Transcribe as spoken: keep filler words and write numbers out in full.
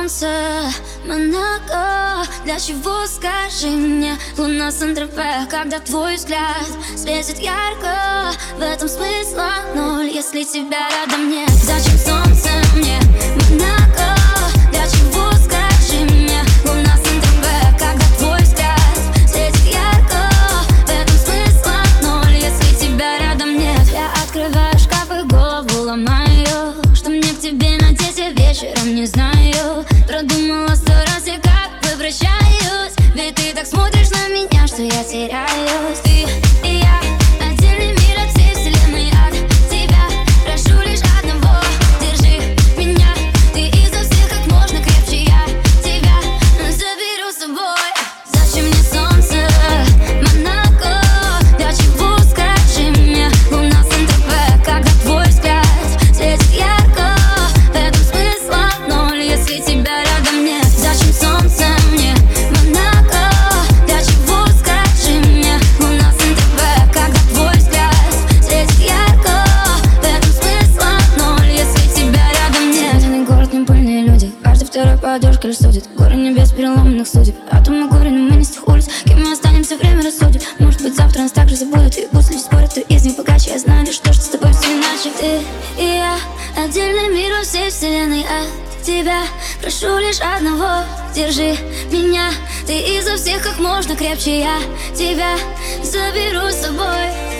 солнце, Монако. Для чего, скажи мне, луна Сан-Тропе, когда твой взгляд светит ярко? В этом смысла ноль, если тебя рядом нет. Зачем солнце мне, Монако? Для чего, скажи мне, луна Сан-Тропе, когда твой взгляд светит ярко? В этом смысла ноль, если тебя рядом нет. Я открываю шкаф и голову ломаю, что мне к тебе надеть, я вечером не знаю. Продумала сто раз, я как возвращаюсь, ведь ты так смотришь на меня, что я теряюсь. Ты и я, отдельный мир от всей вселенной, от тебя прошу лишь одного: держи меня, ты изо всех как можно крепче, я тебя заберу с собой. Зачем мне солнце, Монако? Для чего, скажи мне, луна Сан-Тропе, когда твой взгляд светит ярко? В этом смысла ноль, если тебя рядом нет. Зачем солнце мне, Монако? Для чего, скажи мне, луна Сан-Тропе, когда твой взгляд светит ярко? В этом смысла ноль, если тебя рядом нет. Сметенный город, не пыльные люди, каждый второй по одежке лишь судит. Горы небес переломанных судеб, атомы горе, но мы не с тех улиц. Кем мы останемся, время рассудит. Может быть, завтра нас также забудут, и пусть люди спорят, кто из них богаче. Я знаю лишь то, что с тобой все иначе. Ты и я, отдельный мир во всей вселенной, от тебя прошу лишь одного: держи меня, ты изо всех как можно крепче, я тебя заберу с собой.